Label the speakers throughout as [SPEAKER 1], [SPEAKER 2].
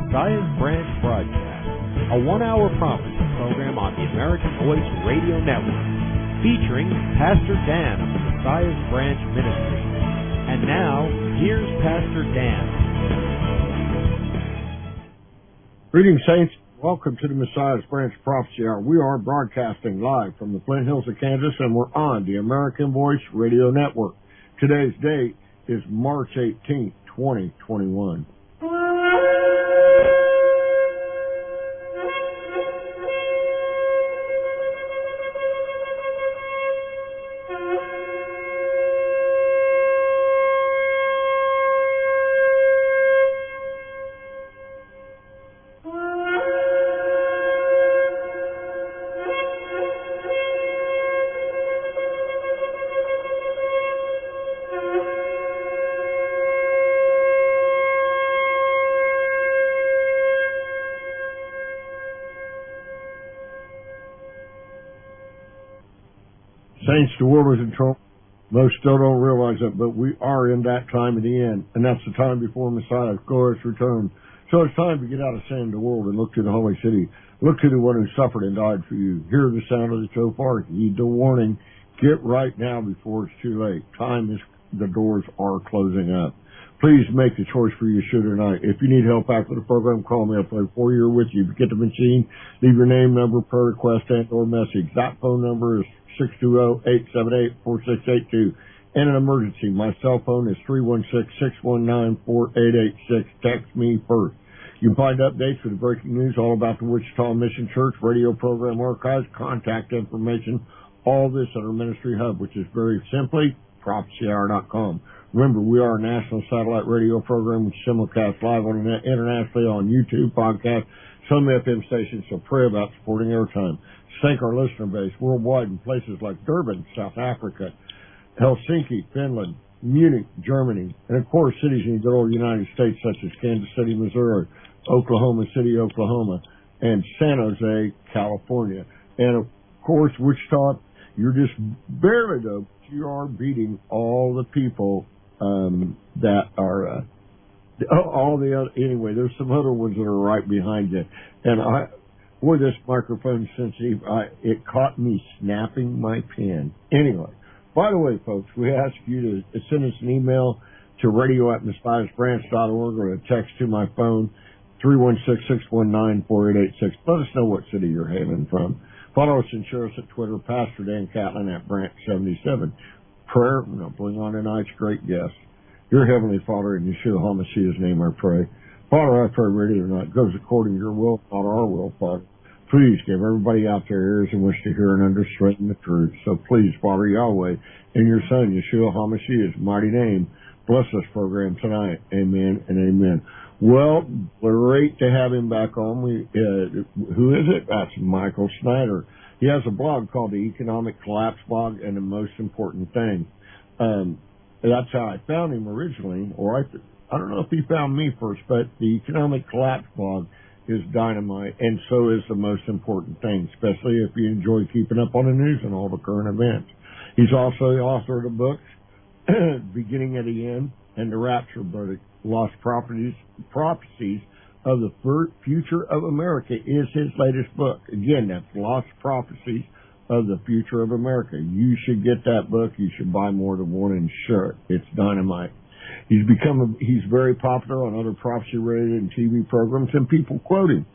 [SPEAKER 1] Messiah's Branch broadcast, a one-hour prophecy program on the American Voice Radio Network, featuring Pastor Dan of the Messiah's Branch Ministry. And now, here's Pastor Dan.
[SPEAKER 2] Greetings, saints. Welcome to the Messiah's Branch Prophecy Hour. We are broadcasting live from the Flint Hills of Kansas, and we're on the American Voice Radio Network. Today's date is March 18th, 2021. Saints, the world is in trouble. Most still don't realize that, but we are in that time of the end, and that's the time before Messiah's glorious return. So it's time to get out of sin, the world, and look to the holy city. Look to the one who suffered and died for you. Hear the sound of the shofar. Heed the warning. Get right now before it's too late. The doors are closing up. Please make the choice for Yeshua tonight. If you need help after the program, call me. I'll play for you or with you. If you get the machine, leave your name, number, prayer request, and or message. That phone number is 620-878-4682. And an emergency, my cell phone is 316-619-4886. Text me first. You can find updates with breaking news all about the Wichita Mission Church, radio program archives, contact information, all this at our ministry hub, which is very simply prophecyhour.com. Remember, we are a national satellite radio program which simulcasts live on the net internationally on YouTube, podcast, some FM stations, so pray about supporting airtime. Thank our listener base worldwide in places like Durban, South Africa, Helsinki, Finland, Munich, Germany, and of course cities in the good old United States such as Kansas City, Missouri, Oklahoma City, Oklahoma, and San Jose, California. And of course, Wichita, you're just barely though, you are beating all the people that are all the other. Anyway, there's some other ones that are right behind you. And boy, this microphone's sensitive. It caught me snapping my pen. Anyway, by the way, folks, we ask you to send us an email to radio@messiahsbranch.org or a text to my phone, 316-619-4886. Let us know what city you're hailing from. Follow us and share us at Twitter, Pastor Dan Catlin at Branch77. Prayer, bring on tonight's great guest. Your Heavenly Father, in Yeshua HaMashiach's name I pray. Father, I pray ready or not, goes according to your will, not our will, Father. Please give everybody out there ears and wish to hear and understand the truth. So please, Father Yahweh, in your Son, Yeshua HaMashiach's mighty name, bless this program tonight. Amen and amen. Well, great to have him back on. Who is it? That's Michael Snyder. He has a blog called the Economic Collapse Blog and the Most Important Thing. That's how I found him originally, or I don't know if he found me first, but the Economic Collapse Blog is dynamite, and so is the Most Important Thing, especially if you enjoy keeping up on the news and all the current events. He's also the author of the books, Beginning at the End and The Rapture, but Lost Prophecies of the Future of America is his latest book. Again, that's Lost Prophecies of the Future of America. You should get that book. You should buy more than one and share it. It's dynamite. He's very popular on other prophecy related and TV programs, and people quote him.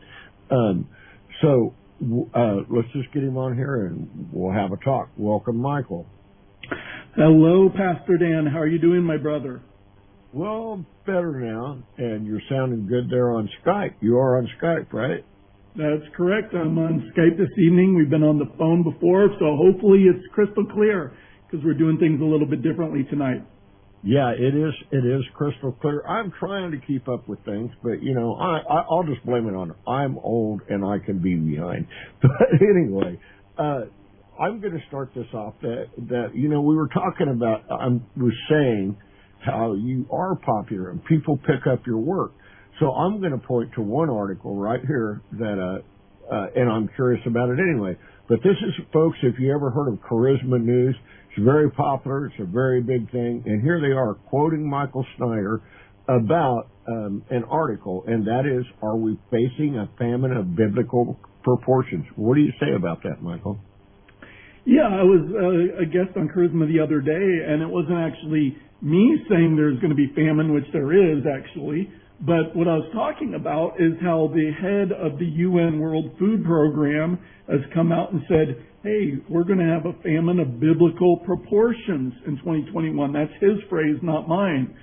[SPEAKER 2] So let's just get him on here and we'll have a talk. Welcome, Michael.
[SPEAKER 3] Hello, Pastor Dan. How are you doing, my brother?
[SPEAKER 2] Well, better now, and you're sounding good there on Skype. You are on Skype, right?
[SPEAKER 3] That's correct. I'm on Skype this evening. We've been on the phone before, so hopefully it's crystal clear because we're doing things a little bit differently tonight.
[SPEAKER 2] Yeah, it is crystal clear. I'm trying to keep up with things, but, I'll just blame it on it. I'm old and I can be behind. But anyway, I'm going to start this off that we were talking about, I was saying how you are popular and people pick up your work. So I'm going to point to one article right here that, and I'm curious about it anyway. But this is, folks, if you ever heard of Charisma News, it's very popular. It's a very big thing. And here they are quoting Michael Snyder about an article, and that is, are we facing a famine of biblical proportions? What do you say about that, Michael?
[SPEAKER 3] Yeah, I was a guest on Charisma the other day, and it wasn't actually me saying there's going to be famine, which there is actually, but what I was talking about is how the head of the UN World Food Program has come out and said, hey, we're going to have a famine of biblical proportions in 2021. That's his phrase, not mine.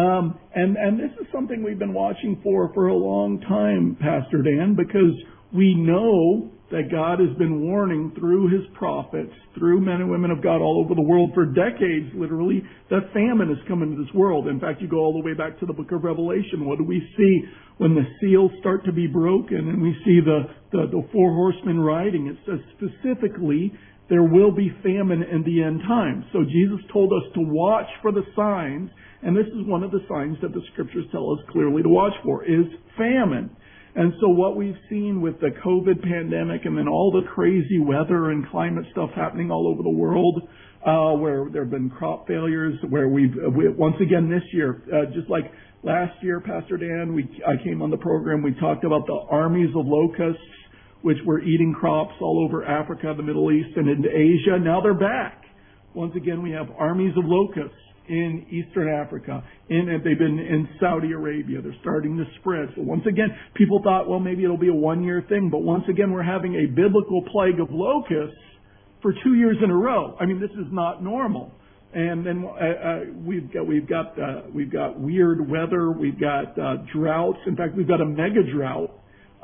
[SPEAKER 3] And this is something we've been watching for a long time, Pastor Dan, because we know that God has been warning through His prophets, through men and women of God all over the world for decades, literally, that famine is coming to this world. In fact, you go all the way back to the book of Revelation. What do we see when the seals start to be broken and we see the four horsemen riding? It says specifically there will be famine in the end times. So Jesus told us to watch for the signs, and this is one of the signs that the scriptures tell us clearly to watch for, is famine. And so what we've seen with the COVID pandemic and then all the crazy weather and climate stuff happening all over the world, where there have been crop failures, where we once again this year, just like last year, Pastor Dan, I came on the program, we talked about the armies of locusts, which were eating crops all over Africa, the Middle East, and into Asia. Now they're back. Once again, we have armies of locusts in Eastern Africa. They've been in Saudi Arabia. They're starting to spread. So once again, people thought, well, maybe it'll be a one-year thing. But once again, we're having a biblical plague of locusts for 2 years in a row. I mean, this is not normal. And then we've got weird weather. We've got droughts. In fact, we've got a mega drought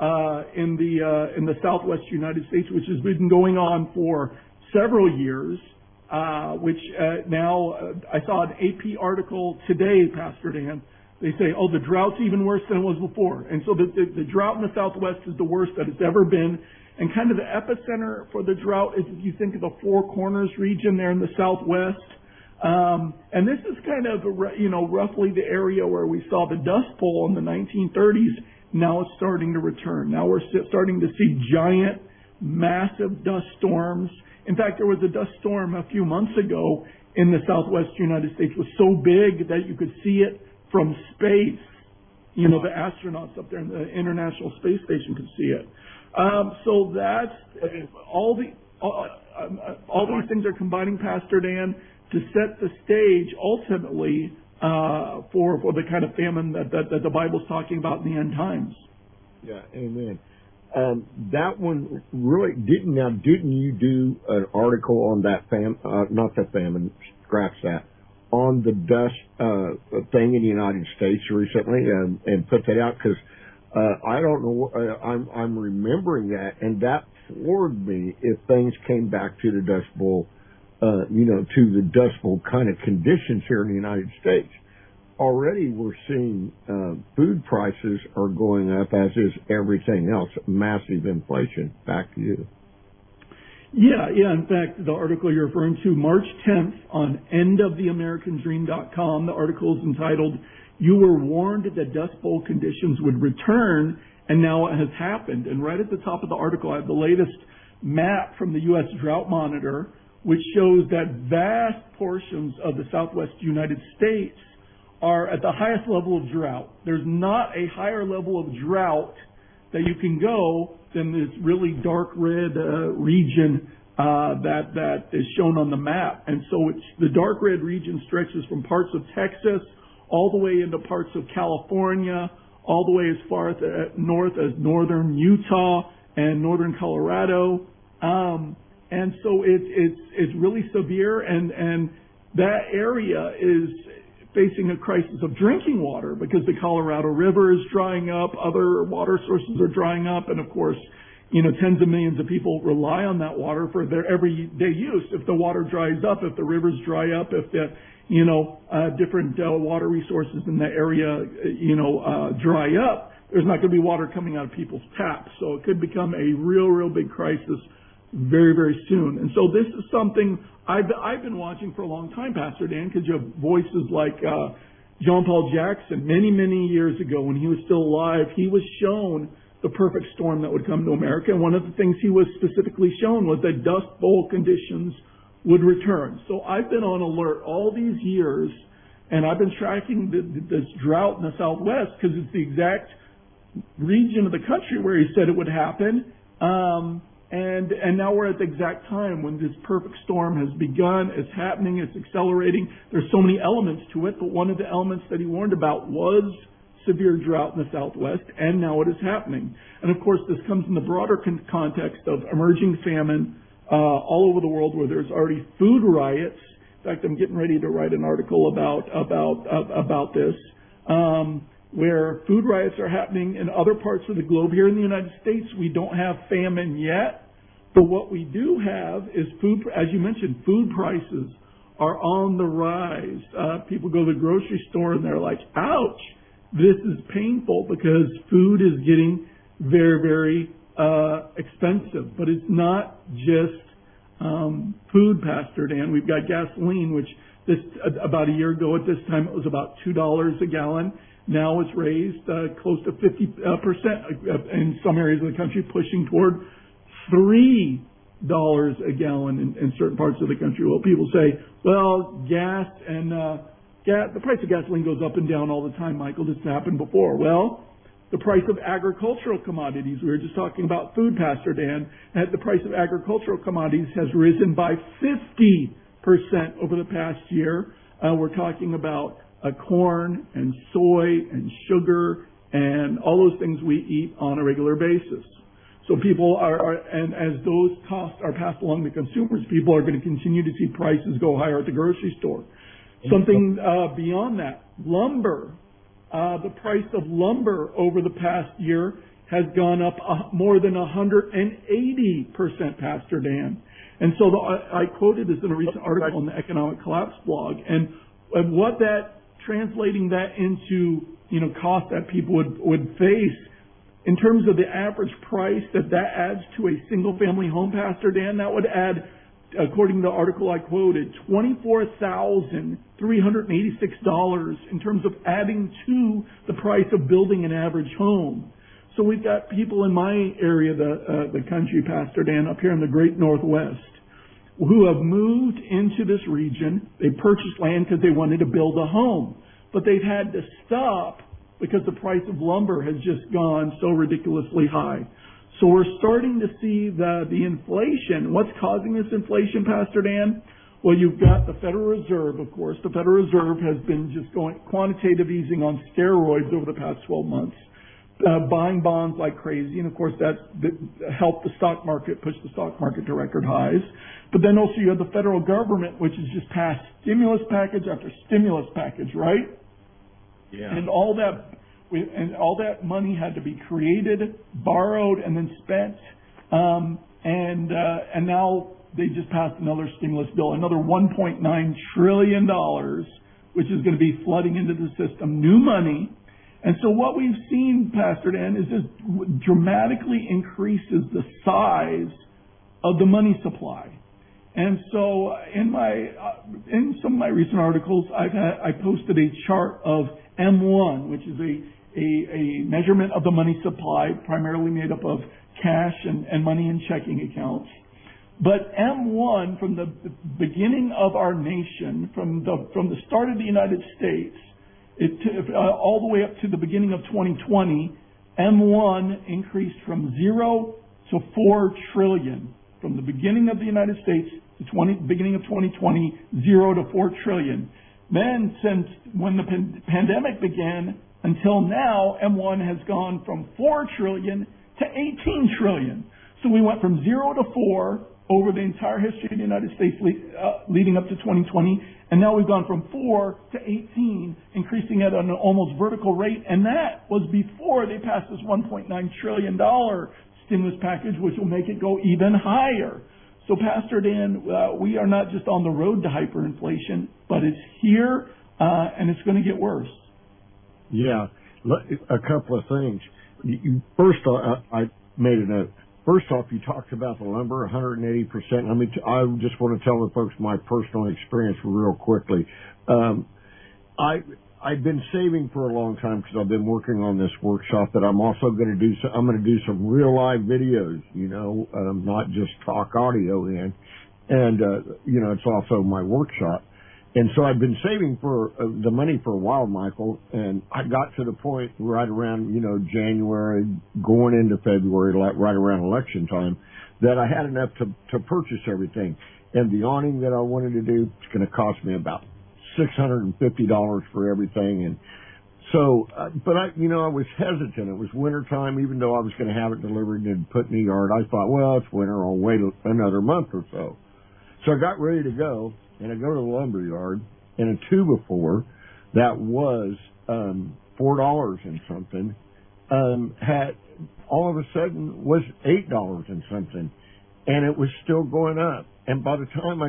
[SPEAKER 3] in the Southwest United States, which has been going on for several years. Which now I saw an AP article today, Pastor Dan. They say, oh, the drought's even worse than it was before. And so the drought in the Southwest is the worst that it's ever been. And kind of the epicenter for the drought is, if you think of the Four Corners region there in the Southwest. And this is kind of, roughly the area where we saw the Dust Bowl in the 1930s. Now it's starting to return. Now we're starting to see giant, massive dust storms. In fact, there was a dust storm a few months ago in the Southwest United States. It was so big that you could see it from space. The astronauts up there in the International Space Station could see it. So that's all these things are combining, Pastor Dan, to set the stage ultimately for the kind of famine that the Bible's talking about in the end times.
[SPEAKER 2] Yeah, amen. That one really didn't you do an article on that on the dust thing in the United States recently and put that out? Because I don't know, I'm remembering that, and that floored me if things came back to the Dust Bowl, to the Dust Bowl kind of conditions here in the United States. Already we're seeing food prices are going up, as is everything else. Massive inflation. Back to you.
[SPEAKER 3] Yeah. In fact, the article you're referring to, March 10th on endoftheamericandream.com, the article is entitled, "You Were Warned That Dust Bowl Conditions Would Return, and Now It Has Happened." And right at the top of the article, I have the latest map from the U.S. Drought Monitor, which shows that vast portions of the Southwest United States are at the highest level of drought. There's not a higher level of drought that you can go than this really dark red region that is shown on the map. And so the dark red region stretches from parts of Texas all the way into parts of California, all the way as far north as northern Utah and northern Colorado. And so it's really severe, and that area is facing a crisis of drinking water because the Colorado River is drying up, other water sources are drying up, and of course, tens of millions of people rely on that water for their everyday use. If the water dries up, if the rivers dry up, if the, different water resources in the area, dry up, there's not going to be water coming out of people's taps. So it could become a real big crisis very, very soon. And so this is something I've been watching for a long time, Pastor Dan, because you have voices like John Paul Jackson. Many years ago, when he was still alive, he was shown the perfect storm that would come to America. And one of the things he was specifically shown was that Dust Bowl conditions would return. So I've been on alert all these years And I've been tracking this drought in the Southwest because it's the exact region of the country where he said it would happen. And now we're at the exact time when this perfect storm has begun. It's happening. It's accelerating. There's so many elements to it, but one of the elements that he warned about was severe drought in the Southwest, and now it is happening. And of course, this comes in the broader context of emerging famine all over the world, where there's already food riots. In fact, I'm getting ready to write an article about this, where food riots are happening in other parts of the globe. Here in the United States, we don't have famine yet, but what we do have is food. As you mentioned, food prices are on the rise. People go to the grocery store and they're like, "Ouch! This is painful," because food is getting very, very expensive. But it's not just food, Pastor Dan. We've got gasoline, which about a year ago at this time it was about $2 a gallon. Now it's raised close to 50% in some areas of the country, pushing toward $3 a gallon in certain parts of the country. Well, people say, well, gas and the price of gasoline goes up and down all the time, Michael. This happened before. Well, the price of agricultural commodities, we were just talking about food, Pastor Dan, and the price of agricultural commodities has risen by 50% over the past year. We're talking about corn and soy and sugar and all those things we eat on a regular basis. So people and as those costs are passed along to consumers, people are going to continue to see prices go higher at the grocery store. Something beyond that, lumber. The price of lumber over the past year has gone up more than 180%, Pastor Dan. And so I quoted this in a recent article on the Economic Collapse blog, and what that, translating that into, cost that people would face in terms of the average price that adds to a single family home, Pastor Dan, that would add, according to the article I quoted, $24,386 in terms of adding to the price of building an average home. So we've got people in my area, the country, Pastor Dan, up here in the Great Northwest, who have moved into this region. They purchased land because they wanted to build a home, but they've had to stop because the price of lumber has just gone so ridiculously high. So we're starting to see the inflation. What's causing this inflation, Pastor Dan? Well, you've got the Federal Reserve, of course. The Federal Reserve has been just going quantitative easing on steroids over the past 12 months, buying bonds like crazy. And, of course, that's helped the stock market, push the stock market to record highs. But then also you have the federal government, which has just passed stimulus package after stimulus package, right?
[SPEAKER 2] Yeah.
[SPEAKER 3] And all that money had to be created, borrowed, and then spent. And now they just passed another stimulus bill, another $1.9 trillion, which is going to be flooding into the system, new money. And so what we've seen, Pastor Dan, is this dramatically increases the size of the money supply. And so in some of my recent articles, I posted a chart of M1, which is a measurement of the money supply, primarily made up of cash and money in checking accounts. But M1, from the beginning of our nation, from the start of the United States, all the way up to the beginning of 2020, M1 increased from 0 to 4 trillion. From the beginning of the United States to beginning of 2020, 0 to 4 trillion. Then, since when the pandemic began until now, M1 has gone from 4 trillion to 18 trillion. So we went from 0 to 4 over the entire history of the United States leading up to 2020, and now we've gone from 4 to 18, increasing at an almost vertical rate, and that was before they passed this $1.9 trillion stimulus package, which will make it go even higher. So, Pastor Dan, we are not just on the road to hyperinflation, but it's here, and it's going to get worse.
[SPEAKER 2] Yeah, a couple of things. First, I made a note. First off, you talked about the lumber, 180%. I just want to tell the folks my personal experience real quickly. I've been saving for a long time because I've been working on this workshop that I'm also going to do. I'm going to do some real live videos, not just talk audio in. And, it's also my workshop. And so I've been saving for the money for a while, Michael, and I got to the point right around, January, going into February, like right around election time, that I had enough to purchase everything. And the awning that I wanted to do, it's going to cost me about $650 for everything. And so, but I was hesitant. It was wintertime, even though I was going to have it delivered and put in the yard. I thought, well, it's winter. I'll wait another month or so. So I got ready to go. And I go to the lumber yard, and a 2x4 that was $4 and something had all of a sudden was $8 and something, and it was still going up. And by the time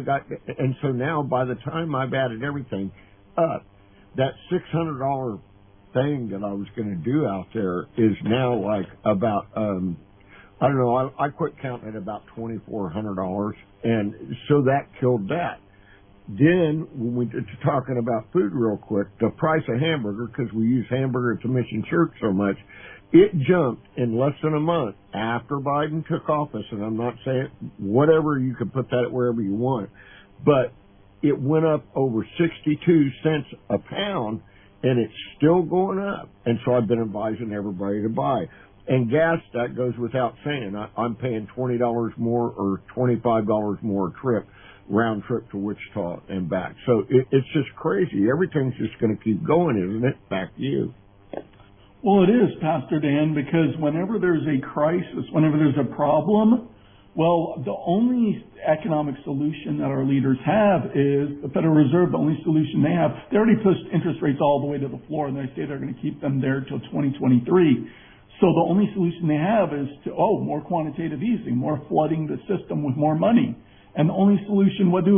[SPEAKER 2] by the time I've added everything up, that $600 thing that I was going to do out there is now like about I don't know. I quit counting at about $2,400, and so that killed that. Then, when we get to talking about food real quick, the price of hamburger, because we use hamburger at the Mission Church so much, it jumped in less than a month after Biden took office. And I'm not saying whatever, you can put that wherever you want, but it went up over 62 cents a pound, and it's still going up. And so I've been advising everybody to buy. And gas, that goes without saying. I'm paying $20 more or $25 more a trip, round trip to Wichita and back. So it's just crazy. Everything's just going to keep going, isn't it? Back to you.
[SPEAKER 3] Well, it is, Pastor Dan, because whenever there's a crisis, whenever there's a problem, well, the only economic solution that our leaders have is the Federal Reserve. The only solution they have, they already pushed interest rates all the way to the floor, and they say they're going to keep them there till 2023. So the only solution they have is more quantitative easing, more flooding the system with more money. And the only solution, what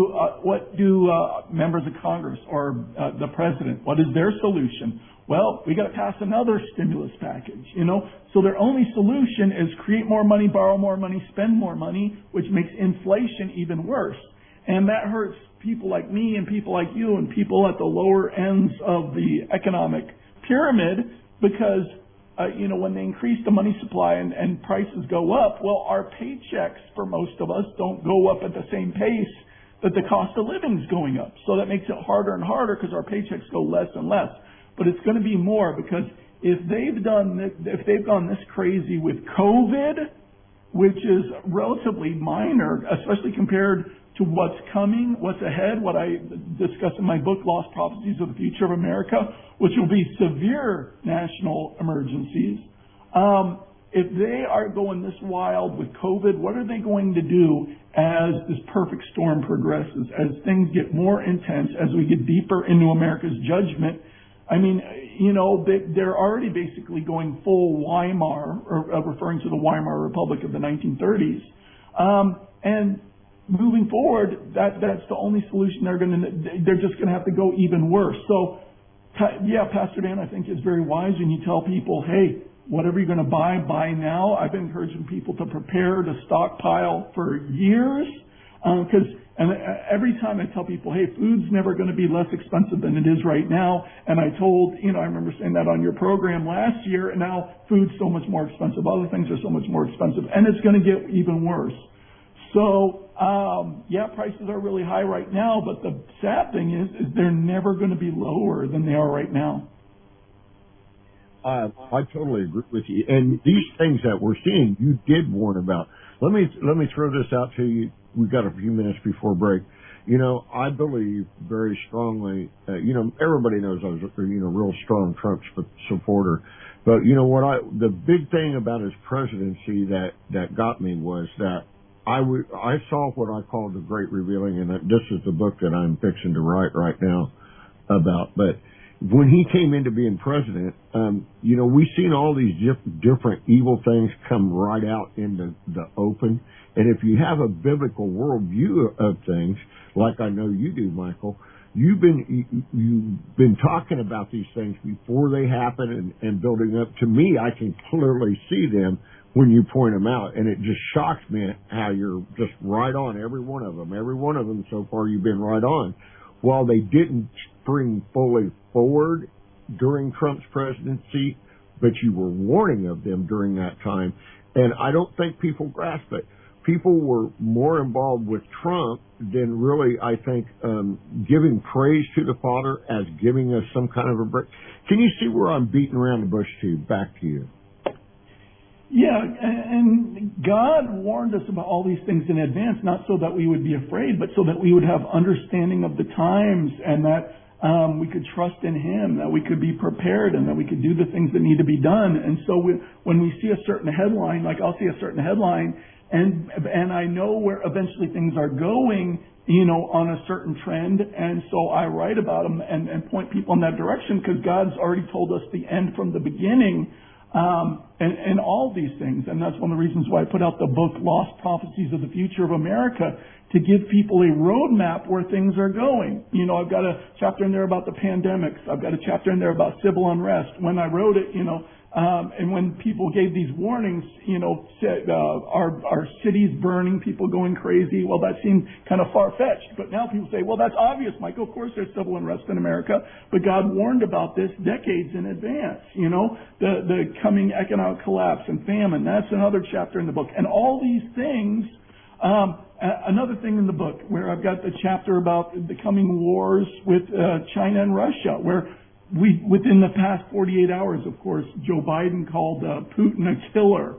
[SPEAKER 3] do members of Congress or the president, what is their solution? Well, we got to pass another stimulus package, So their only solution is create more money, borrow more money, spend more money, which makes inflation even worse. And that hurts people like me and people like you and people at the lower ends of the economic pyramid because when they increase the money supply and prices go up, well, our paychecks for most of us don't go up at the same pace that the cost of living is going up. So that makes it harder and harder because our paychecks go less and less. But it's going to be more because if they've gone this crazy with COVID, which is relatively minor, especially compared to what's coming, what's ahead, what I discuss in my book, Lost Prophecies of the Future of America, which will be severe national emergencies. If they are going this wild with COVID, what are they going to do as this perfect storm progresses, as things get more intense, as we get deeper into America's judgment? I mean, they're already basically going full Weimar, or referring to the Weimar Republic of the 1930s. And moving forward, that's the only solution they're just going to have to go even worse. So, Pastor Dan, I think it's very wise when you tell people, hey, whatever you're going to buy now. I've been encouraging people to prepare to stockpile for years, because every time I tell people, hey, food's never going to be less expensive than it is right now. And I remember saying that on your program last year, and now food's so much more expensive. Other things are so much more expensive, and it's going to get even worse. So, prices are really high right now, but the sad thing is they're never going to be lower than they are right now.
[SPEAKER 2] I totally agree with you. And these things that we're seeing, you did warn about. Let me throw this out to you. We've got a few minutes before break. I believe very strongly, everybody knows I was a, real strong Trump supporter. But the big thing about his presidency that got me was that I saw what I call the Great Revealing, and this is the book that I'm fixing to write right now about. But when he came into being president, we've seen all these different evil things come right out in the open. And if you have a biblical worldview of things, like I know you do, Michael, you've been talking about these things before they happen and building up. To me, I can clearly see them when you point them out, and it just shocks me how you're just right on every one of them. Every one of them so far you've been right on. While they didn't spring fully forward during Trump's presidency, but you were warning of them during that time, and I don't think people grasp it. people were more involved with Trump than really, I think, giving praise to the Father as giving us some kind of a break. Can you see where I'm beating around the bush to? Back to you.
[SPEAKER 3] Yeah, and God warned us about all these things in advance, not so that we would be afraid, but so that we would have understanding of the times, and that we could trust in Him, that we could be prepared, and that we could do the things that need to be done. And so when we see a certain headline, like I'll see a certain headline, and I know where eventually things are going, on a certain trend, and so I write about them and point people in that direction, because God's already told us the end from the beginning. And all these things. And that's one of the reasons why I put out the book, Lost Prophecies of the Future of America, to give people a roadmap where things are going. I've got a chapter in there about the pandemics. I've got a chapter in there about civil unrest. When I wrote it, and when people gave these warnings, said, our cities burning, people going crazy. Well, that seemed kind of far-fetched. But now people say, well, that's obvious, Michael. Of course there's civil unrest in America. But God warned about this decades in advance. The coming economic collapse and famine. That's another chapter in the book. And all these things, another thing in the book where I've got the chapter about the coming wars with China and Russia, where within the past 48 hours, of course, Joe Biden called Putin a killer,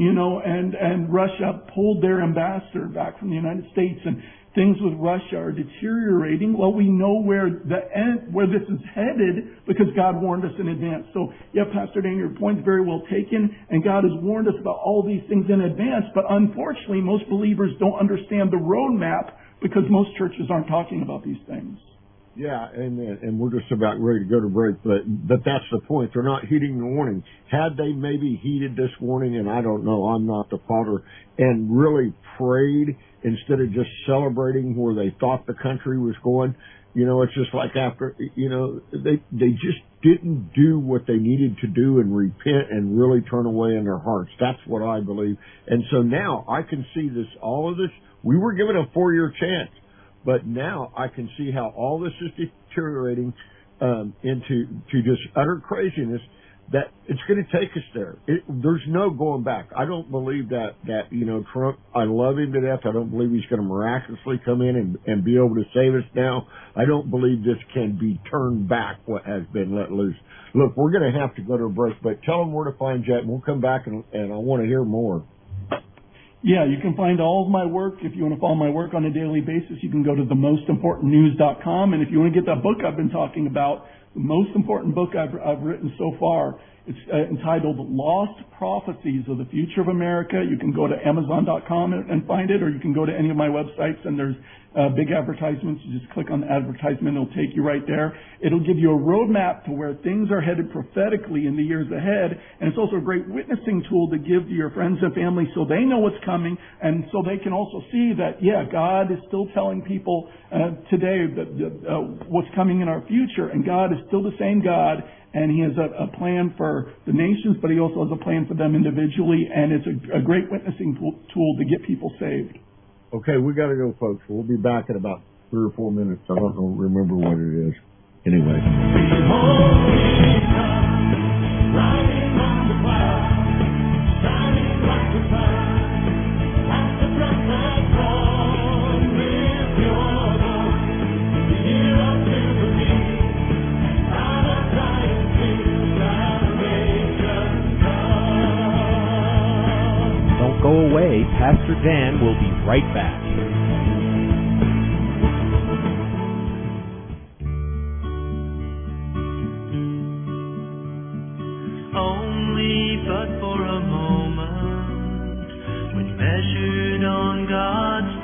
[SPEAKER 3] and Russia pulled their ambassador back from the United States, and things with Russia are deteriorating. Well, we know where this is headed because God warned us in advance. So, yeah, Pastor Dan, your point's very well taken, and God has warned us about all these things in advance, but unfortunately, most believers don't understand the roadmap because most churches aren't talking about these things.
[SPEAKER 2] Yeah, and we're just about ready to go to break, but that's the point. They're not heeding the warning. Had they maybe heeded this warning, and I don't know, I'm not the father, and really prayed instead of just celebrating where they thought the country was going, it's just like after, they just didn't do what they needed to do and repent and really turn away in their hearts. That's what I believe. And so now I can see all of this. We were given a 4-year chance. But now I can see how all this is deteriorating into just utter craziness, that it's going to take us there. There's no going back. I don't believe that Trump, I love him to death. I don't believe he's going to miraculously come in and be able to save us now. I don't believe this can be turned back, what has been let loose. Look, we're going to have to go to a break, but tell them where to find Jet, and we'll come back and I want to hear more.
[SPEAKER 3] Yeah, you can find all of my work. If you want to follow my work on a daily basis, you can go to themostimportantnews.com. And if you want to get that book I've been talking about, the most important book I've written so far, it's entitled Lost Prophecies of the Future of America. You can go to Amazon.com and find it, or you can go to any of my websites, and there's big advertisements. You just click on the advertisement, it'll take you right there. It'll give you a roadmap to where things are headed prophetically in the years ahead, and it's also a great witnessing tool to give to your friends and family so they know what's coming, and so they can also see that, God is still telling people today that what's coming in our future, and God is still the same God, and He has a plan for the nations, but He also has a plan for them individually, and it's a great witnessing tool to get people saved.
[SPEAKER 2] Okay, we got to go, folks. We'll be back in about 3 or 4 minutes. I don't remember what it is. Anyway.
[SPEAKER 1] Don't go away. Pastor Dan will be right back.
[SPEAKER 4] Only but for a moment, when measured on God's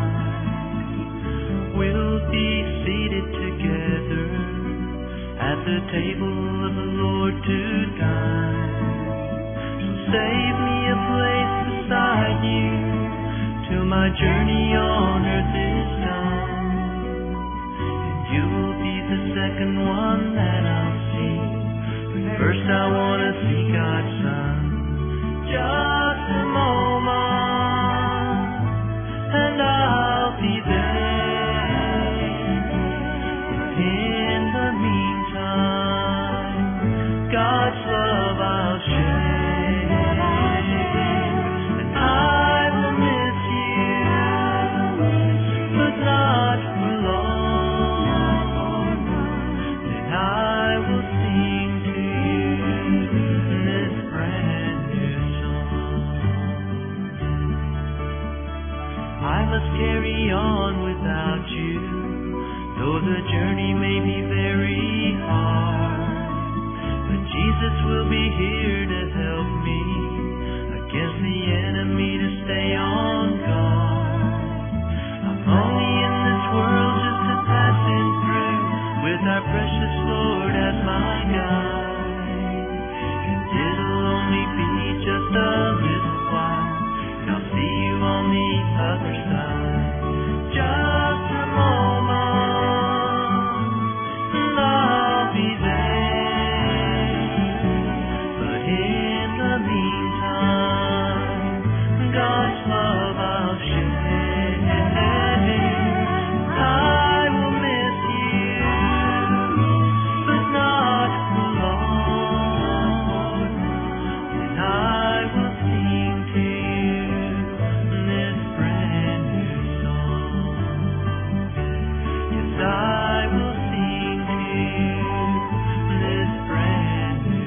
[SPEAKER 4] time, we'll be seated together at the table of the Lord to dine. So save me a place beside you till my journey on earth is done, and you will be the second one that I'll see. First I want to see God's Son. Just a moment, and I'll be there. In the meantime, God's love I'll share, and I will miss you. must carry on without you, though the journey may be very hard. But Jesus will be here to help me against the enemy, to stay on guard. I'm only in this world just a passing through, with our precious Lord as my guide. And it'll only be just a little while, and I'll see you on the other side. Just a moment, and I'll be there. But in the meantime, God's love I'll share. I will miss you, but not alone. And I will sing to you this brand new song. Yes, I will sing to you this brand new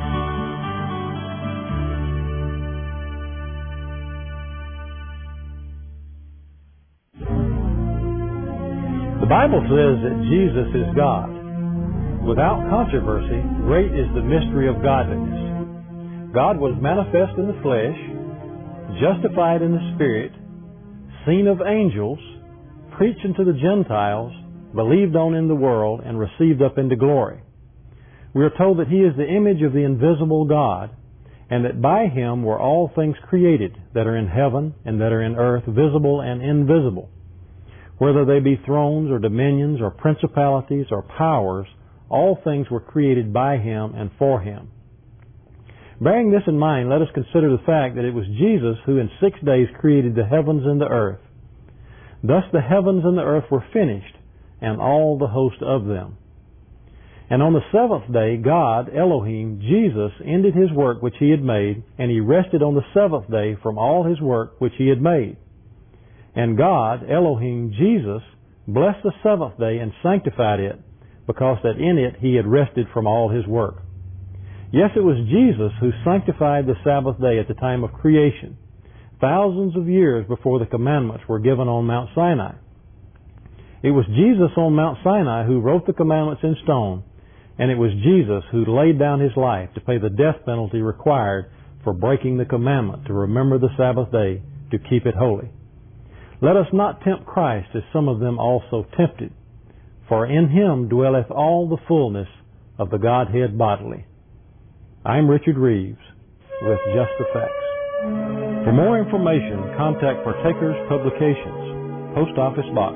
[SPEAKER 1] The Bible says that Jesus is God. Without controversy, great is the mystery of godliness. God was manifest in the flesh, justified in the Spirit, seen of angels, preached unto the Gentiles, believed on in the world, and received up into glory. We are told that He is the image of the invisible God, and that by Him were all things created that are in heaven and that are in earth, visible and invisible. Whether they be thrones or dominions or principalities or powers, all things were created by Him and for Him. Bearing this in mind, let us consider the fact that it was Jesus who in 6 days created the heavens and the earth. Thus the heavens and the earth were finished, and all the host of them. And on the seventh day, God, Elohim, Jesus, ended His work which He had made, and He rested on the seventh day from all His work which He had made. And God, Elohim, Jesus, blessed the seventh day and sanctified it, because that in it He had rested from all His work. Yes, it was Jesus who sanctified the Sabbath day at the time of creation, thousands of years before the commandments were given on Mount Sinai. It was Jesus on Mount Sinai who wrote the commandments in stone, and it was Jesus who laid down His life to pay the death penalty required for breaking the commandment to remember the Sabbath day to keep it holy. Let us not tempt Christ as some of them also tempted, for in Him dwelleth all the fullness of the Godhead bodily. I'm Richard Reeves with Just the Facts. For more information, contact Partakers Publications, Post Office Box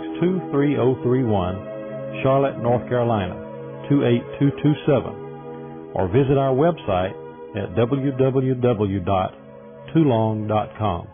[SPEAKER 1] 23031, Charlotte, North Carolina 28227, or visit our website at www.toolong.com.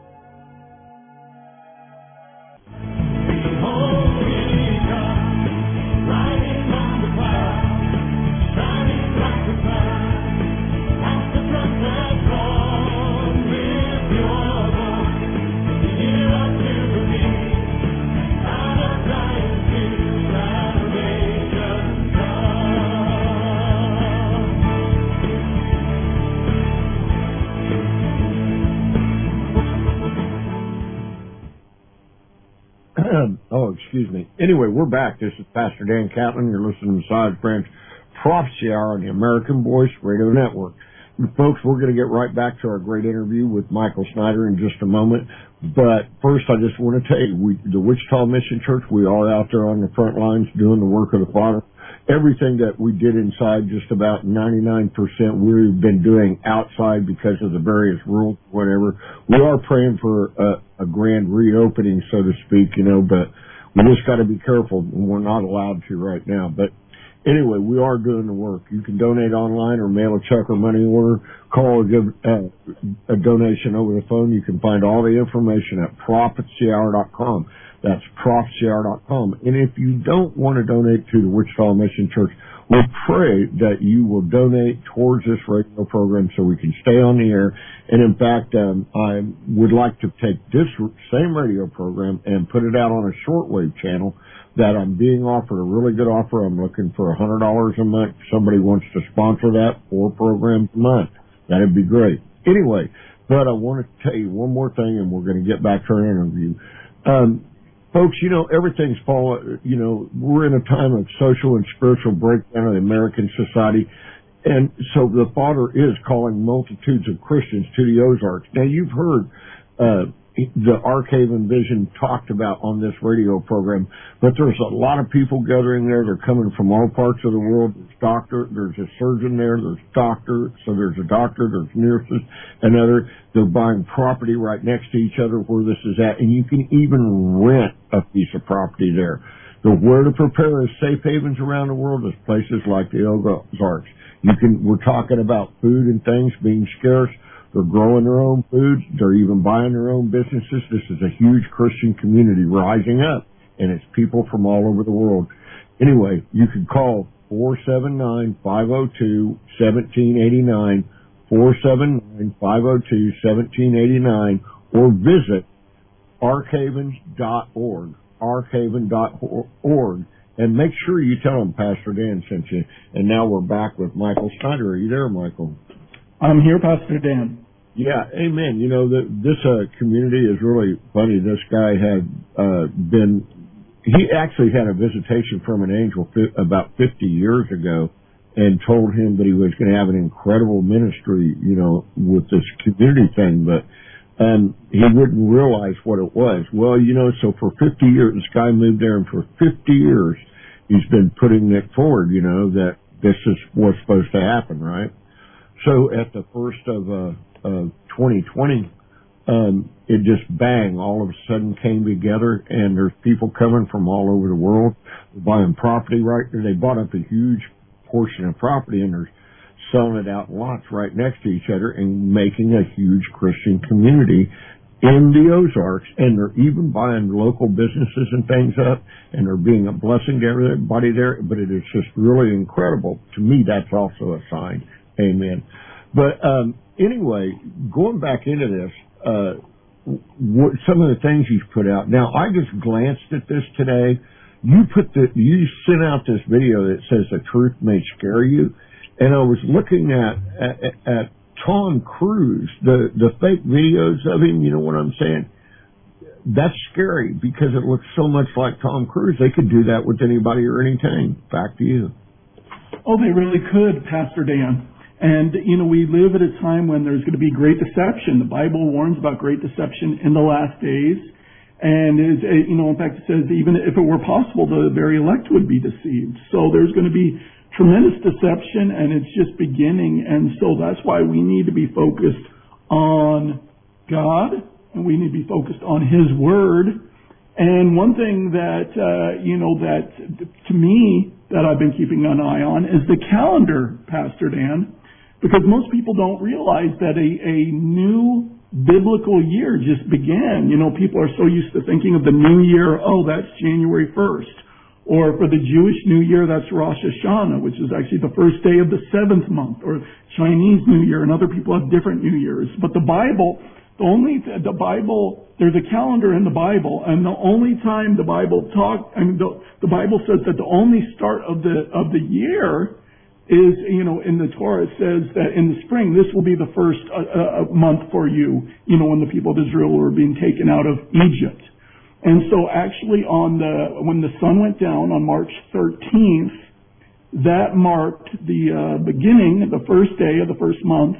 [SPEAKER 2] Oh, excuse me. Anyway, we're back. This is Pastor Dan Catlin. You're listening to Science Branch Prophecy Hour on the American Voice Radio Network. And folks, we're going to get right back to our great interview with Michael Snyder in just a moment. But first, I just want to tell you, the Wichita Mission Church, we are out there on the front lines doing the work of the Father. Everything that we did inside, just about 99%, we've been doing outside because of the various rules, whatever. We are praying for a grand reopening, so to speak, but we just got to be careful. We're not allowed to right now. But anyway, we are doing the work. You can donate online or mail a check or money order, call or give a donation over the phone. You can find all the information at prophecyhour.com. That's prophecyhour.com. And if you don't want to donate to the Wichita Mission Church, we pray that you will donate towards this radio program so we can stay on the air. And in fact, I would like to take this same radio program and put it out on a shortwave channel that I'm being offered a really good offer. I'm looking for $100 a month. If somebody wants to sponsor that, 4 programs a month, that'd be great. Anyway, but I want to tell you one more thing, and we're going to get back to our interview. Folks, everything's falling. We're in a time of social and spiritual breakdown of the American society. And so the Father is calling multitudes of Christians to the Ozarks. Now, you've heard the Arkhaven Vision talked about on this radio program, but there's a lot of people gathering there. They're coming from all parts of the world. There's a surgeon there, there's a doctor, there's nurses, they're buying property right next to each other where this is at, and you can even rent a piece of property there. The where to prepare as safe havens around the world is places like the Ozarks. We're talking about food and things being scarce. They're growing their own foods. They're even buying their own businesses. This is a huge Christian community rising up, and it's people from all over the world. Anyway, you can call 479-502-1789, 479-502-1789, or visit arkhavens.org, arkhaven.org, and make sure you tell them Pastor Dan sent you. And now we're back with Michael Snyder. Are you there, Michael?
[SPEAKER 3] I'm here, Pastor Dan.
[SPEAKER 2] Yeah, amen. This community is really funny. This guy had he actually had a visitation from an angel about 50 years ago and told him that he was going to have an incredible ministry, with this community thing, but he wouldn't realize what it was. Well, so for 50 years, this guy moved there, and for 50 years, he's been putting it forward, that this is what's supposed to happen, right? So at the first of 2020, it just bang, all of a sudden came together, and there's people coming from all over the world. They're buying property right there. They bought up a huge portion of property, and they're selling it out in lots right next to each other and making a huge Christian community in the Ozarks. And they're even buying local businesses and things up, and they're being a blessing to everybody there. But it is just really incredible. To me, that's also a sign. Amen. But anyway, going back into this, some of the things he's put out. Now, I just glanced at this today. You sent out this video that says the truth may scare you, and I was looking at Tom Cruise, the fake videos of him. You know what I'm saying? That's scary because it looks so much like Tom Cruise. They could do that with anybody or anything. Back to you.
[SPEAKER 3] Oh, they really could, Pastor Dan. And, we live at a time when there's going to be great deception. The Bible warns about great deception in the last days. And, in fact, it says even if it were possible, the very elect would be deceived. So there's going to be tremendous deception, and it's just beginning. And so that's why we need to be focused on God, and we need to be focused on His Word. And one thing that, that to me, that I've been keeping an eye on is the calendar, Pastor Dan. Because most people don't realize that a new biblical year just began. People are so used to thinking of the new year, that's January 1st. Or for the Jewish New Year, that's Rosh Hashanah, which is actually the first day of the 7th month. Or Chinese New Year, and other people have different New Years. But the Bible, there's a calendar in the Bible, and the only time the Bible the Bible says that the only start of the year is, in the Torah it says that in the spring, this will be the first month for you, when the people of Israel were being taken out of Egypt. And so actually when the sun went down on March 13th, that marked the beginning, the first day of the first month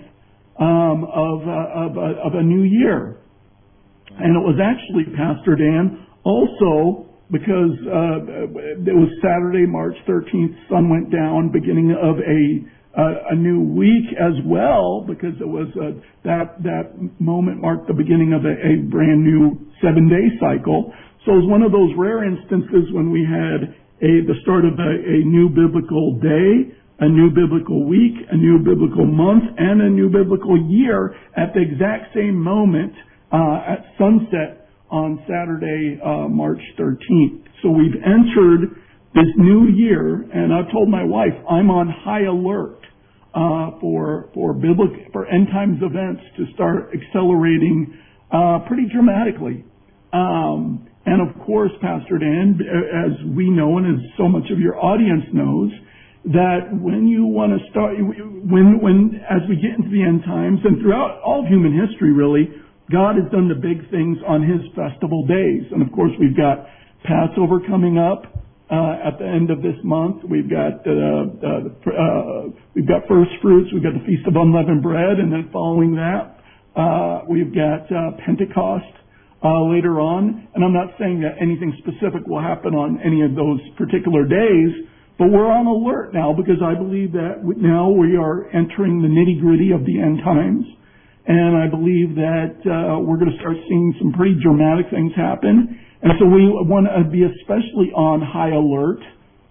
[SPEAKER 3] of a new year. And it was actually, Pastor Dan, also because it was Saturday, March 13th, sun went down, beginning of a new week as well, because it was that moment marked the beginning of a brand new 7-day cycle. So it was one of those rare instances when we had the start of a new biblical day, a new biblical week, a new biblical month, and a new biblical year at the exact same moment at sunset on Saturday, March 13th. So we've entered this new year, and I've told my wife I'm on high alert for end times events to start accelerating pretty dramatically. And of course, Pastor Dan, as we know, and as so much of your audience knows, that when you want to start, as we get into the end times, and throughout all of human history, really, God has done the big things on His festival days. And of course, we've got Passover coming up at the end of this month. We've got first fruits. We've got the Feast of Unleavened Bread, and then following that, we've got Pentecost later on. And I'm not saying that anything specific will happen on any of those particular days, but we're on alert now because I believe that now we are entering the nitty-gritty of the end times. And I believe that we're going to start seeing some pretty dramatic things happen. And so we want to be especially on high alert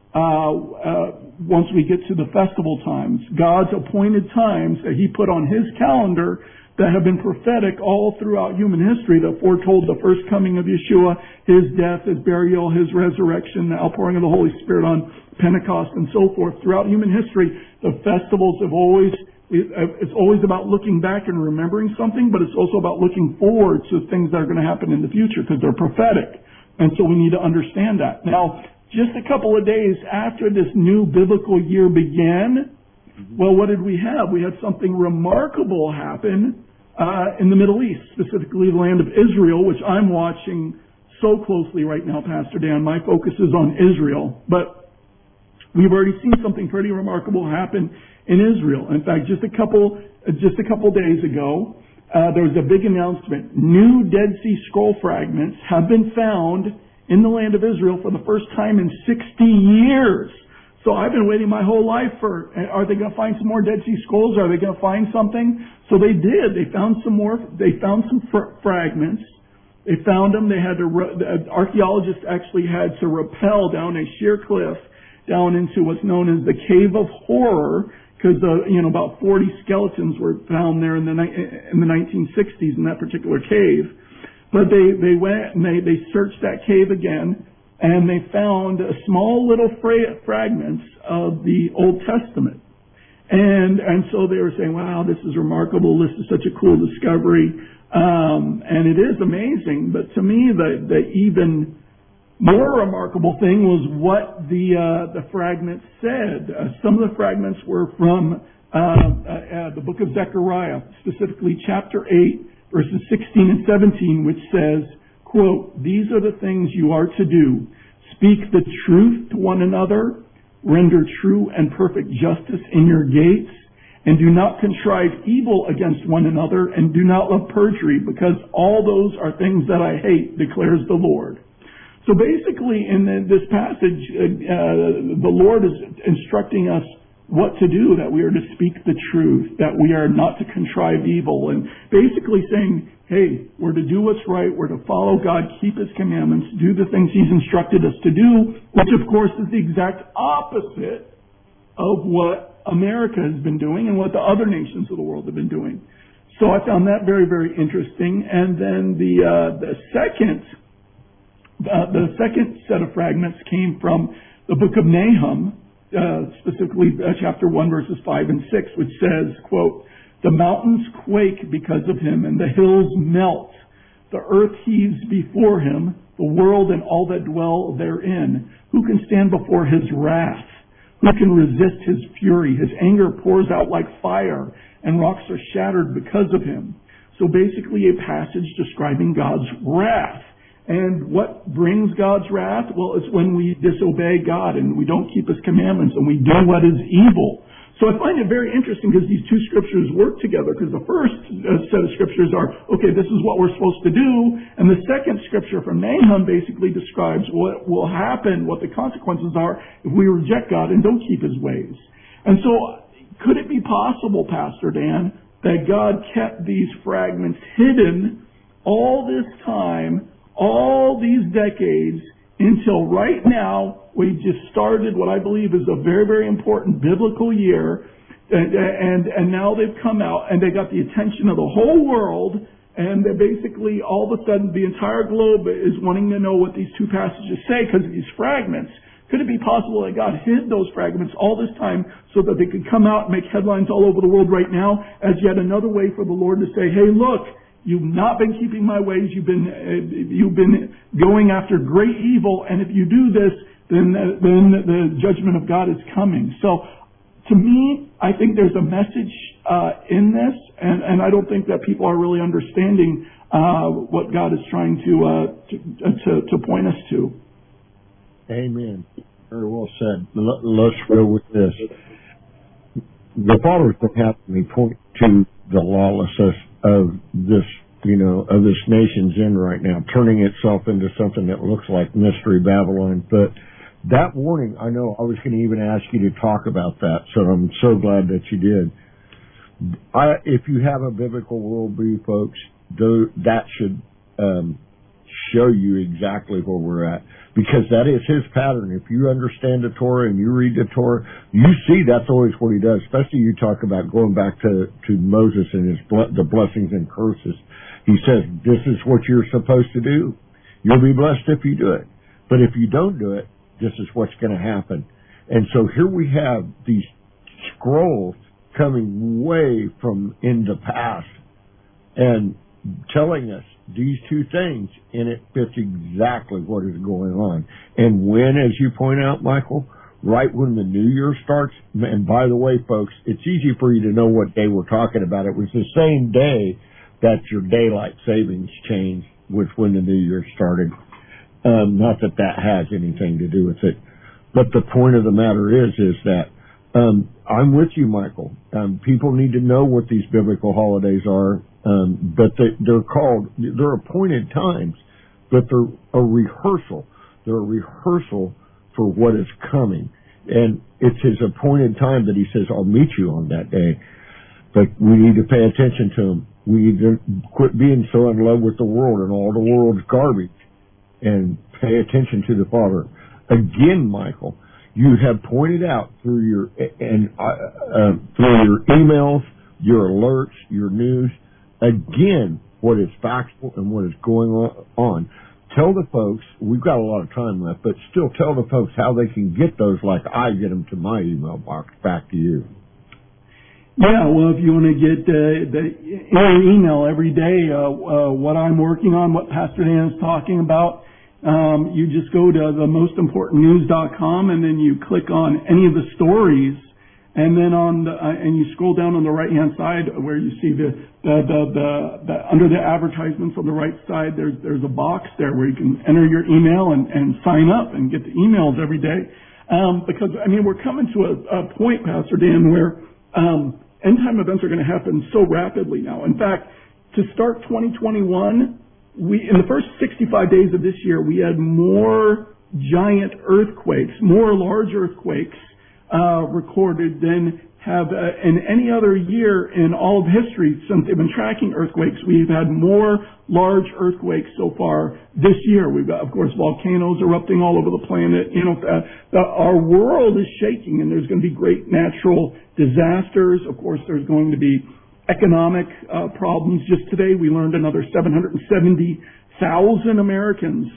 [SPEAKER 3] once we get to the festival times. God's appointed times that He put on His calendar that have been prophetic all throughout human history that foretold the first coming of Yeshua, His death, His burial, His resurrection, the outpouring of the Holy Spirit on Pentecost, and so forth. Throughout human history, the festivals have it's always about looking back and remembering something, but it's also about looking forward to things that are going to happen in the future because they're prophetic. And so we need to understand that. Now, just a couple of days after this new biblical year began, well, what did we have? We had something remarkable happen in the Middle East, specifically the land of Israel, which I'm watching so closely right now, Pastor Dan. My focus is on Israel. But we've already seen something pretty remarkable happen in Israel. In fact, just a couple days ago, there was a big announcement. New Dead Sea Scroll fragments have been found in the land of Israel for the first time in 60 years. So I've been waiting my whole life for, are they going to find some more Dead Sea Scrolls? Are they going to find something? So they did. They found some more. They found some fragments. They found them. They had to, archaeologists actually had to rappel down a sheer cliff down into what's known as the Cave of Horror, because about 40 skeletons were found there in the 1960s in that particular cave. But they went and they searched that cave again, and they found small little fragments of the Old Testament. And so they were saying, wow, this is remarkable. This is such a cool discovery. And it is amazing. But to me, the even more remarkable thing was what the fragments said. Some of the fragments were from the book of Zechariah, specifically chapter 8, verses 16 and 17, which says, quote, "These are the things you are to do. Speak the truth to one another, render true and perfect justice in your gates, and do not contrive evil against one another, and do not love perjury, because all those are things that I hate, declares the Lord." So basically, in this passage, the Lord is instructing us what to do, that we are to speak the truth, that we are not to contrive evil, and basically saying, hey, we're to do what's right, we're to follow God, keep His commandments, do the things He's instructed us to do, which of course is the exact opposite of what America has been doing and what the other nations of the world have been doing. So I found that very, very interesting. And then the second set of fragments came from the book of Nahum, specifically chapter 1, verses 5 and 6, which says, quote, "The mountains quake because of him, and the hills melt. The earth heaves before him, the world and all that dwell therein. Who can stand before his wrath? Who can resist his fury? His anger pours out like fire, and rocks are shattered because of him." So basically a passage describing God's wrath. And what brings God's wrath? Well, it's when we disobey God and we don't keep His commandments and we do what is evil. So I find it very interesting because these two scriptures work together, because the first set of scriptures are, okay, this is what we're supposed to do. And the second scripture from Nahum basically describes what will happen, what the consequences are if we reject God and don't keep His ways. And so could it be possible, Pastor Dan, that God kept these fragments hidden all this time, all these decades, until right now we just started what I believe is a very, very important biblical year, and now they've come out and they got the attention of the whole world, and they basically all of a sudden the entire globe is wanting to know what these two passages say because of these fragments. Could it be possible that God hid those fragments all this time so that they could come out and make headlines all over the world right now as yet another way for the Lord to say, hey, look, you've not been keeping my ways. You've been going after great evil, and if you do this, then the judgment of God is coming. So to me, I think there's a message in this, and I don't think that people are really understanding what God is trying to point us to.
[SPEAKER 2] Amen. Very well said. Let's go with this. The Father's been having me point to the lawlessness of this, of this nation's in right now, turning itself into something that looks like Mystery Babylon. But that warning, I know I was going to even ask you to talk about that, so I'm so glad that you did. If you have a biblical worldview, folks, that should show you exactly where we're at, because that is his pattern. If you understand the Torah and you read the Torah, you see that's always what he does. Especially you talk about going back to Moses and the blessings and curses. He says, this is what you're supposed to do. You'll be blessed if you do it. But if you don't do it, this is what's going to happen. And so here we have these scrolls coming way from in the past and telling us these two things, and it fits exactly what is going on. And when, as you point out, Michael, right when the new year starts, and by the way, folks, it's easy for you to know what day we're talking about. It was the same day that your daylight savings changed, which when the new year started. Not that that has anything to do with it. But the point of the matter is that I'm with you, Michael. People need to know what these biblical holidays are, but they're appointed times, but they're a rehearsal. They're a rehearsal for what is coming. And it's his appointed time that he says, I'll meet you on that day. But we need to pay attention to him. We need to quit being so in love with the world and all the world's garbage and pay attention to the Father. Again, Michael, you have pointed out through your emails, your alerts, your news, again, what is factual and what is going on. Tell the folks, we've got a lot of time left, but still tell the folks how they can get those like I get them to my email box back to you.
[SPEAKER 3] Yeah, well, if you want to get in your email every day, what I'm working on, what Pastor Dan is talking about, you just go to themosimportantnews.com and then you click on any of the stories, and then and you scroll down on the right-hand side where you see the under the advertisements on the right side, there's a box there where you can enter your email and sign up and get the emails every day. Because we're coming to a point, Pastor Dan, where end-time events are going to happen so rapidly now. In fact, to start 2021, in the first 65 days of this year, we had more giant earthquakes, more large earthquakes recorded than have in any other year in all of history since they've been tracking earthquakes. We've had more large earthquakes so far this year. We've got, of course, volcanoes erupting all over the planet. Our world is shaking, and there's going to be great natural disasters. Of course, there's going to be economic problems. Just today, we learned another 770,000 Americans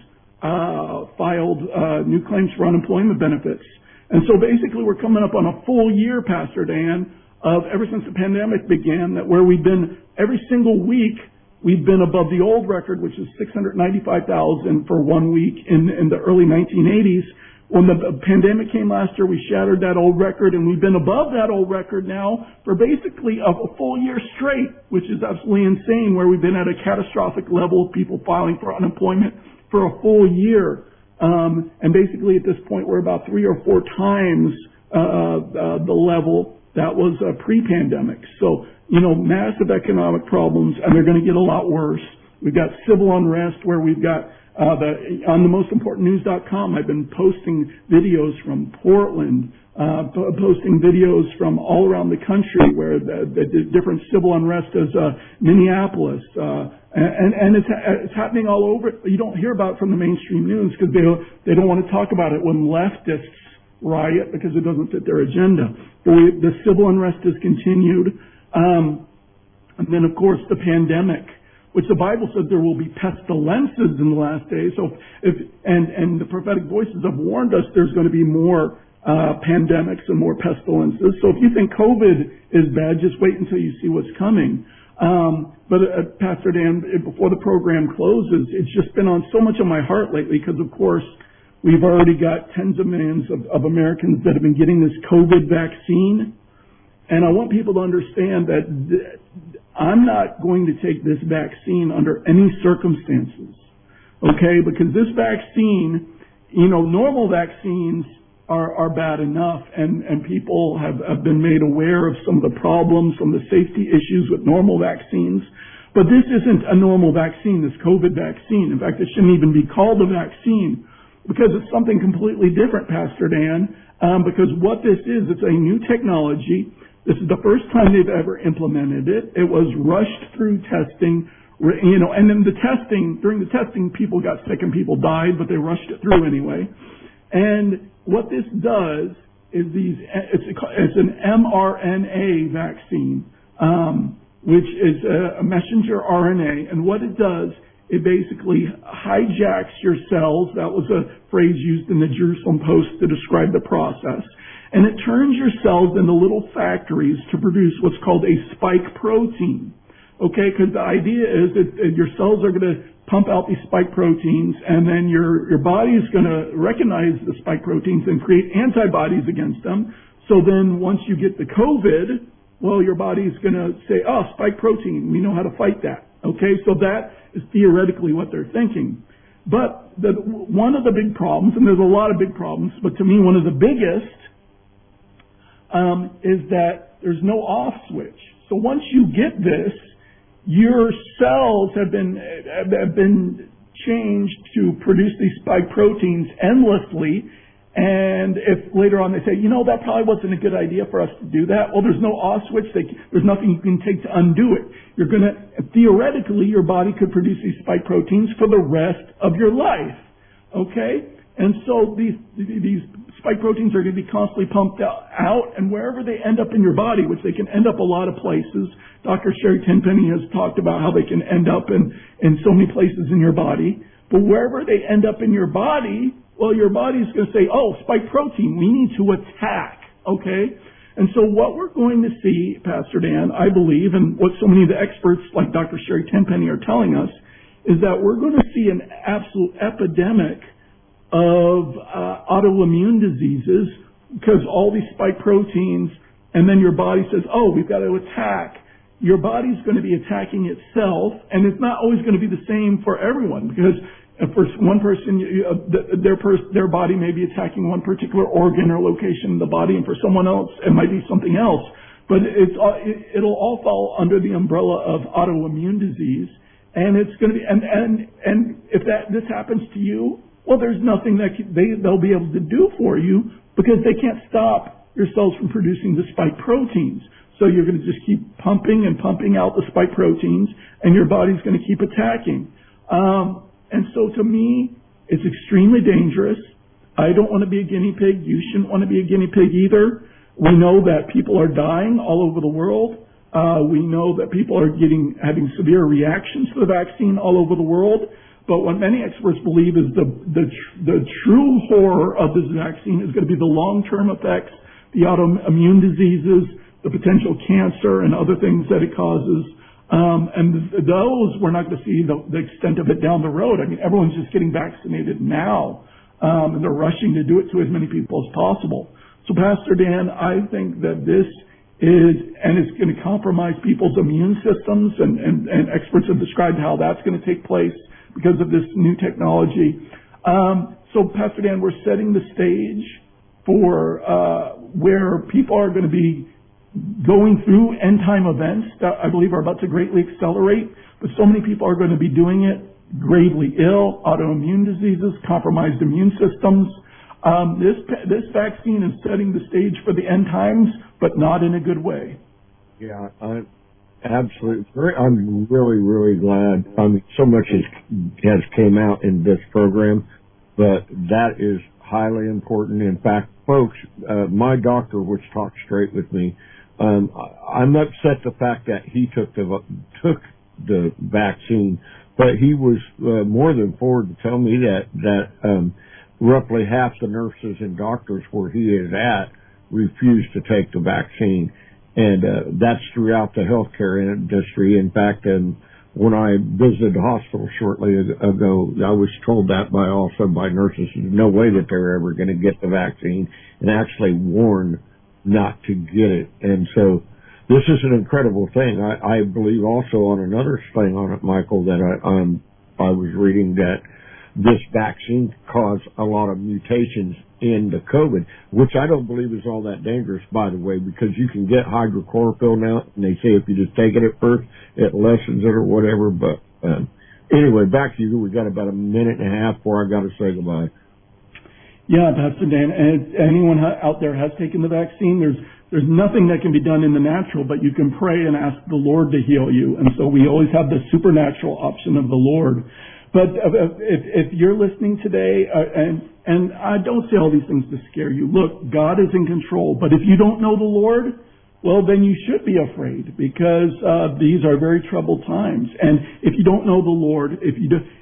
[SPEAKER 3] filed new claims for unemployment benefits. And so basically we're coming up on a full year, Pastor Dan, of ever since the pandemic began, that where we've been every single week, we've been above the old record, which is 695,000 for 1 week in the early 1980s. When the pandemic came last year, we shattered that old record, and we've been above that old record now for basically a full year straight, which is absolutely insane, where we've been at a catastrophic level of people filing for unemployment for a full year. And basically at this point, we're about 3 or 4 times the level that was pre-pandemic. So, massive economic problems, and they're going to get a lot worse. We've got civil unrest where we've got on themosimportantnews.com, I've been posting videos from Portland, posting videos from all around the country where the different civil unrest is Minneapolis, and it's happening all over. You don't hear about it from the mainstream news because they don't want to talk about it when leftists riot because it doesn't fit their agenda. But the civil unrest has continued, and then of course the pandemic, which the Bible says there will be pestilences in the last days. So and the prophetic voices have warned us there's going to be more pandemics and more pestilences. So if you think COVID is bad, just wait until you see what's coming. But Pastor Dan, before the program closes, it's just been on so much of my heart lately because, of course, we've already got tens of millions of Americans that have been getting this COVID vaccine. And I want people to understand that I'm not going to take this vaccine under any circumstances, okay? Because this vaccine, normal vaccines are bad enough, and people have been made aware of some of the problems, some of the safety issues with normal vaccines. But this isn't a normal vaccine, this COVID vaccine. In fact, it shouldn't even be called a vaccine because it's something completely different, Pastor Dan, because what this is, it's a new technology. This is the first time they've ever implemented it. It was rushed through testing, and then during the testing, people got sick and people died, but they rushed it through anyway. And what this does is it's an mRNA vaccine, which is a messenger RNA. And what it does, it basically hijacks your cells. That was a phrase used in the Jerusalem Post to describe the process. And it turns your cells into little factories to produce what's called a spike protein. Okay, because the idea is that your cells are going to pump out these spike proteins, and then your body is going to recognize the spike proteins and create antibodies against them. So then once you get the COVID, well, your body is going to say, oh, spike protein, we know how to fight that. Okay, so that is theoretically what they're thinking. But one of the big problems, and there's a lot of big problems, but to me one of the biggest is that there's no off switch. So once you get this, your cells have been changed to produce these spike proteins endlessly. And if later on they say, that probably wasn't a good idea for us to do that, well, there's no off switch. There's nothing you can take to undo it. Theoretically, your body could produce these spike proteins for the rest of your life. Okay? And so these spike proteins are going to be constantly pumped out, and wherever they end up in your body, which they can end up a lot of places. Dr. Sherry Tenpenny has talked about how they can end up in so many places in your body. But wherever they end up in your body, well, your body's going to say, oh, spike protein, we need to attack. Okay? And so what we're going to see, Pastor Dan, I believe, and what so many of the experts like Dr. Sherry Tenpenny are telling us, is that we're going to see an absolute epidemic of autoimmune diseases because all these spike proteins, and then your body says, oh, we've got to attack. Your body's going to be attacking itself, and it's not always going to be the same for everyone because for one person, their body may be attacking one particular organ or location in the body, and for someone else, it might be something else. But it'll all fall under the umbrella of autoimmune disease, and it's going to be, and if this happens to you, well, there's nothing that they'll be able to do for you because they can't stop your cells from producing the spike proteins. So you're going to just keep pumping and pumping out the spike proteins, and your body's going to keep attacking. And so to me, it's extremely dangerous. I don't want to be a guinea pig. You shouldn't want to be a guinea pig either. We know that people are dying all over the world. We know that people are having severe reactions to the vaccine all over the world. But what many experts believe is the true horror of this vaccine is going to be the long-term effects, the autoimmune diseases, the potential cancer and other things that it causes. And those, we're not going to see the extent of it down the road. I mean, everyone's just getting vaccinated now. And they're rushing to do it to as many people as possible. So, Pastor Dan, I think that this it's going to compromise people's immune systems, and experts have described how that's going to take place because of this new technology. So, Pastor Dan, we're setting the stage for where people are going to be going through end-time events that I believe are about to greatly accelerate, but so many people are going to be doing it gravely ill, autoimmune diseases, compromised immune systems. This vaccine is setting the stage for the end times, but not in a good way.
[SPEAKER 2] Yeah, absolutely. I'm really, really glad. So much has came out in this program, but that is highly important. In fact, folks, my doctor, which talked straight with me, I'm upset the fact that he took the vaccine, but he was more than forward to tell me that roughly half the nurses and doctors where he is at refused to take the vaccine, and that's throughout the healthcare industry. In fact, when I visited the hospital shortly ago, I was told that by nurses, no way that they're ever going to get the vaccine, and actually warned not to get it. And so this is an incredible thing. I believe also on another thing on it, Michael, that I was reading that this vaccine caused a lot of mutations in the COVID, which I don't believe is all that dangerous, by the way, because you can get hydrochlorophyll now, and they say if you just take it at first, it lessens it or whatever. But anyway, back to you. We got about a minute and a half before I got to say goodbye.
[SPEAKER 3] Yeah, Pastor Dan, and anyone out there has taken the vaccine, there's nothing that can be done in the natural, but you can pray and ask the Lord to heal you. And so we always have the supernatural option of the Lord. But if you're listening today, and I don't say all these things to scare you. Look, God is in control. But if you don't know the Lord, well, then you should be afraid, because these are very troubled times. And if you don't know the Lord, if you do,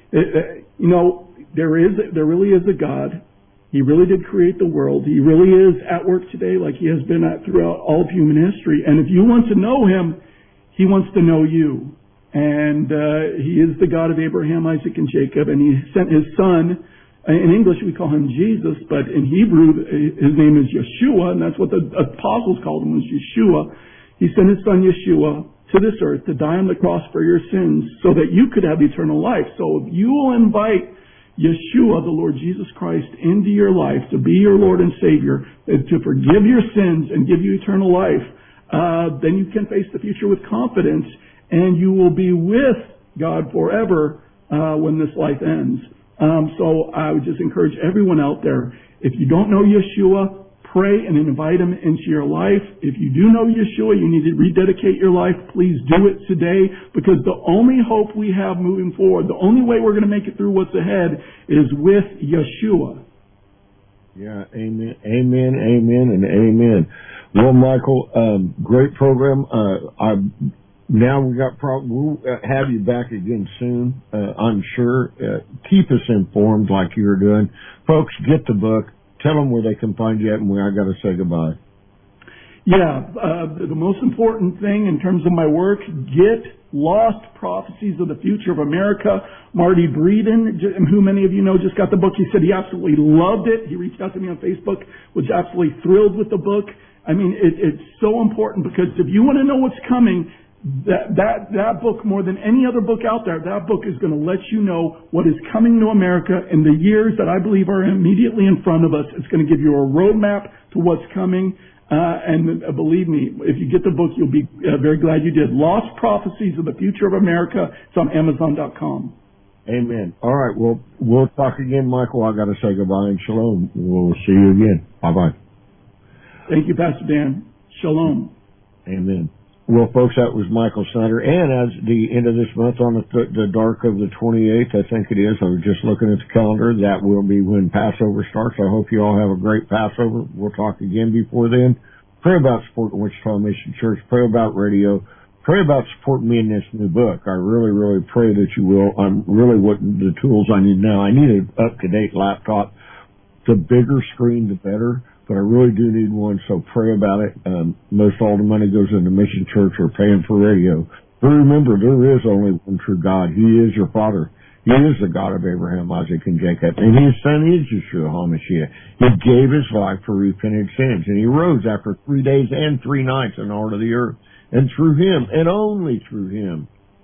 [SPEAKER 3] there really is a God. He really did create the world. He really is at work today, like He has been at throughout all of human history. And if you want to know Him, He wants to know you. And He is the God of Abraham, Isaac, and Jacob. And He sent His Son. In English, we call Him Jesus, but in Hebrew, His name is Yeshua, and that's what the apostles called Him, was Yeshua. He sent His Son Yeshua to this earth to die on the cross for your sins so that you could have eternal life. So if you will invite Yeshua, the Lord Jesus Christ, into your life to be your Lord and Savior, to forgive your sins and give you eternal life, then you can face the future with confidence, and you will be with God forever when this life ends. So I would just encourage everyone out there, if you don't know Yeshua, pray and invite Him into your life. If you do know Yeshua, you need to rededicate your life. Please do it today, because the only hope we have moving forward, the only way we're going to make it through what's ahead, is with Yeshua.
[SPEAKER 2] Yeah, amen, amen, amen, and amen. Well, Michael, great program. Now we'll have you back again soon, I'm sure. Keep us informed like you're doing. Folks, get the book. Tell them where they can find you at and where I got to say goodbye. Yeah, the most important thing in terms of my work, get Lost Prophecies of the Future of America. Marty Breeden, who many of you know, just got the book. He said he absolutely loved it. He reached out to me on Facebook, was absolutely thrilled with the book. I mean, it's so important, because if you want to know what's coming, that book, more than any other book out there, that book is going to let you know what is coming to America in the years that I believe are immediately in front of us. It's going to give you a roadmap to what's coming. And believe me, if you get the book, you'll be very glad you did. Lost Prophecies of the Future of America. It's on Amazon.com. Amen. All right. Well, we'll talk again, Michael. I got to say goodbye and shalom. We'll see you again. Bye-bye.
[SPEAKER 3] Thank you, Pastor Dan. Shalom.
[SPEAKER 2] Amen. Well, folks, that was Michael Snyder. And as the end of this month, on the dark of the 28th, I think it is, I was just looking at the calendar, that will be when Passover starts. I hope you all have a great Passover. We'll talk again before then. Pray about supporting Wichita Mission Church. Pray about radio. Pray about supporting me in this new book. I really, really pray that you will. I'm really what the tools I need now. I need an up-to-date laptop. The bigger screen, the better. But I really do need one, so pray about it. Most all the money goes into Mission Church or paying for radio. But remember, there is only one true God. He is your Father. He is the God of Abraham, Isaac, and Jacob. And His Son is Yeshua HaMashiach. He gave His life for repented sins. And He rose after 3 days and 3 nights in the heart of the earth. And through Him, and only through Him,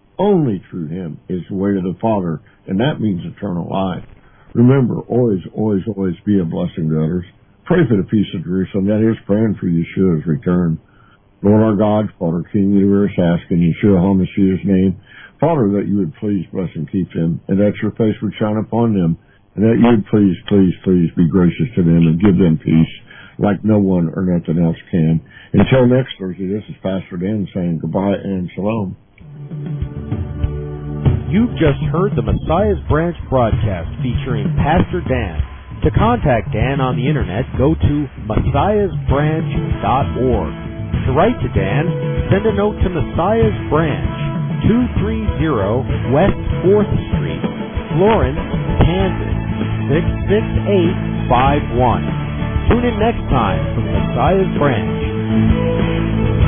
[SPEAKER 2] is the way to the Father. And that means eternal life. Remember, always, always, always be a blessing to others. Pray for the peace of Jerusalem. That is praying for Yeshua's return. Lord our God, Father, King universe, ask in Yeshua HaMashiach's name, Father, that you would please bless and keep them, and that your face would shine upon them, and that you would please, please, please be gracious to them and give them peace like no one or nothing else can. Until next Thursday, this is Pastor Dan saying goodbye and shalom.
[SPEAKER 1] You've just heard the Messiah's Branch broadcast featuring Pastor Dan. To contact Dan on the internet, go to messiahsbranch.org. To write to Dan, send a note to Messiah's Branch, 230 West 4th Street, Florence, Kansas, 66851. Tune in next time for Messiah's Branch.